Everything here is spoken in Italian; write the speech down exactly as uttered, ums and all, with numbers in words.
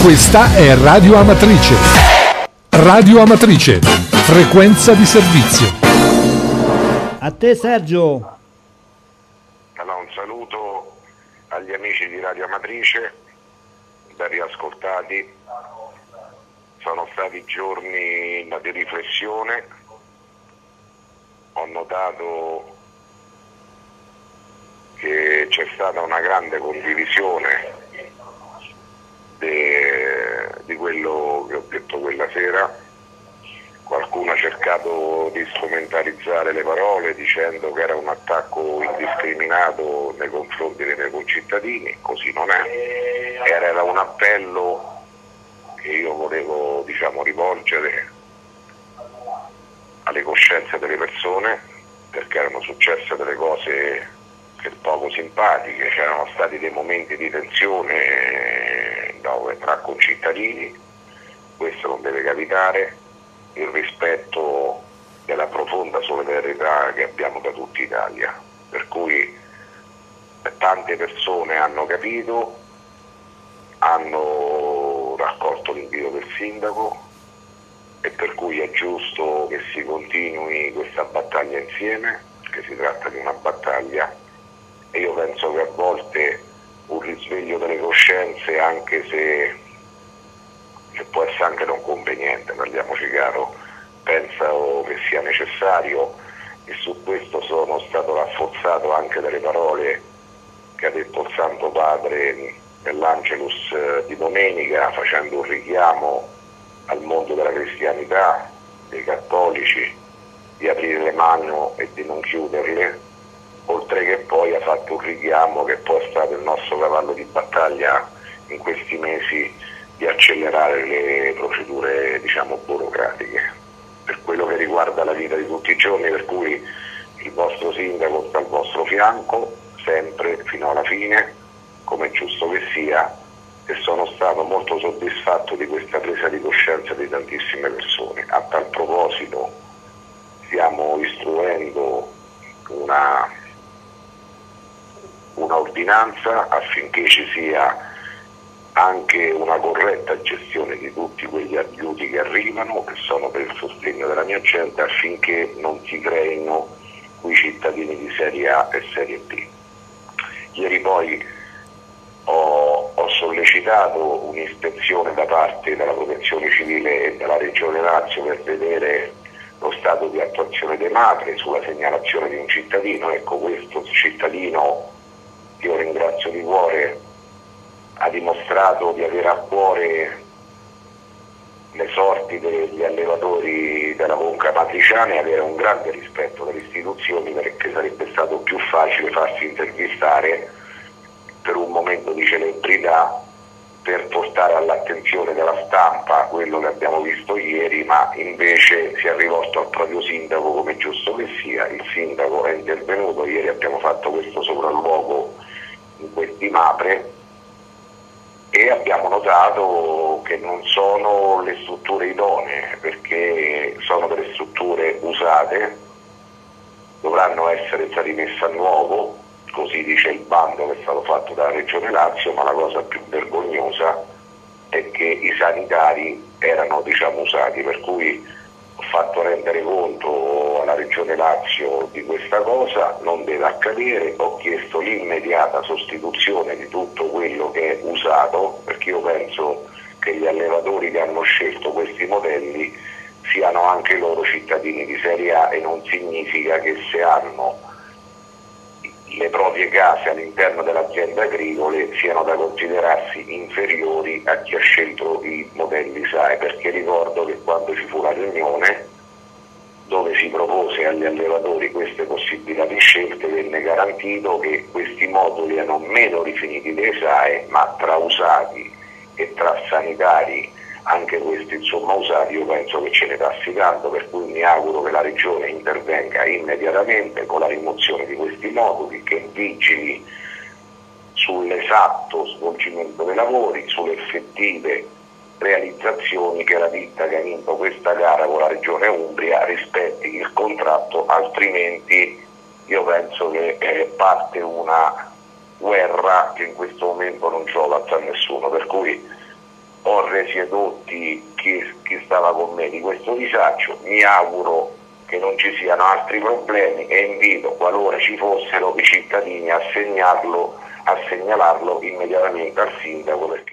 Questa è Radio Amatrice. Radio Amatrice, frequenza di servizio. A te Sergio. Allora, un saluto agli amici di Radio Amatrice, ben riascoltati. Sono stati giorni di riflessione, ho notato che c'è stata una grande condivisione de, di quello che ho detto quella sera. Qualcuno ha cercato di strumentalizzare le parole dicendo che era un attacco indiscriminato nei confronti dei miei concittadini, così non è. Era un appello che io volevo, diciamo, rivolgere alle coscienze delle persone, perché erano successe delle cose poco simpatiche, c'erano stati dei momenti di tensione dove, tra concittadini. Questo non deve capitare, il rispetto della profonda solidarietà che abbiamo da tutta Italia, per cui tante persone hanno capito, hanno raccolto l'invito del sindaco e per cui è giusto che si continui questa battaglia insieme, che si tratta di una battaglia. E io penso che a volte un risveglio delle coscienze, anche se, se può essere anche non conveniente, parliamoci chiaro, penso che sia necessario, e su questo sono stato rafforzato anche dalle parole che ha detto il Santo Padre nell'Angelus di domenica, facendo un richiamo al mondo della cristianità, dei cattolici, di aprire le mani e di non chiuderle, oltre che poi ha fatto un richiamo che poi è stato il nostro cavallo di battaglia in questi mesi, di accelerare le procedure, diciamo, burocratiche per quello che riguarda la vita di tutti i giorni, per cui il vostro sindaco sta al vostro fianco sempre fino alla fine, come è giusto che sia, e sono stato molto soddisfatto di questa presa di coscienza di tantissime persone. A tal proposito stiamo istruendo una una ordinanza affinché ci sia anche una corretta gestione di tutti quegli aiuti che arrivano, che sono per il sostegno della mia gente, affinché non si creino quei cittadini di serie A e serie B. Ieri poi ho, ho sollecitato un'ispezione da parte della Protezione Civile e della Regione Lazio per vedere lo stato di attuazione dei MAPRE sulla segnalazione di un cittadino. Ecco, questo cittadino, io ringrazio di cuore, ha dimostrato di avere a cuore le sorti degli allevatori della Conca Amatriciana e avere un grande rispetto delle istituzioni, perché sarebbe stato più facile farsi intervistare per un momento di celebrità, per portare all'attenzione della stampa quello che abbiamo visto ieri, ma invece si è rivolto al proprio sindaco, come è giusto che sia. Il sindaco è intervenuto, ieri abbiamo fatto questo sopralluogo in questi MAPRE e abbiamo notato che non sono le strutture idonee, perché sono delle strutture usate, dovranno essere state messe a nuovo, così dice il bando che è stato fatto dalla Regione Lazio, ma la cosa più vergognosa è che i sanitari erano, diciamo, usati, per cui ho fatto rendere conto alla Regione Lazio di questa cosa, non deve accadere, ho chiesto l'immediata sostituzione di tutto quello che è usato, perché io penso che gli allevatori che hanno scelto questi modelli siano anche loro cittadini di serie A, e non significa che se hanno le proprie case all'interno delle aziende agricole siano da considerarsi inferiori a chi ha scelto i modelli S A E, perché ricordo che quando ci fu la riunione dove si propose agli allevatori queste possibilità di scelte, venne garantito che questi moduli erano meno rifiniti dei S A E, ma tra usati e tra sanitari, anche questi insomma usati, io penso che ce ne passi tanto, per cui mi auguro che la Regione intervenga immediatamente con la rimozione di questi moduli, che vigili sull'esatto svolgimento dei lavori, sulle effettive realizzazioni, che la ditta che ha vinto questa gara con la Regione Umbria rispetti il contratto, altrimenti io penso che eh, parte una guerra che in questo momento non giova a nessuno, per cui ho resi edotti chi, chi stava con me di questo disagio. Mi auguro che non ci siano altri problemi e invito, qualora ci fossero, i cittadini a segnalarlo, a segnalarlo immediatamente al sindaco, perché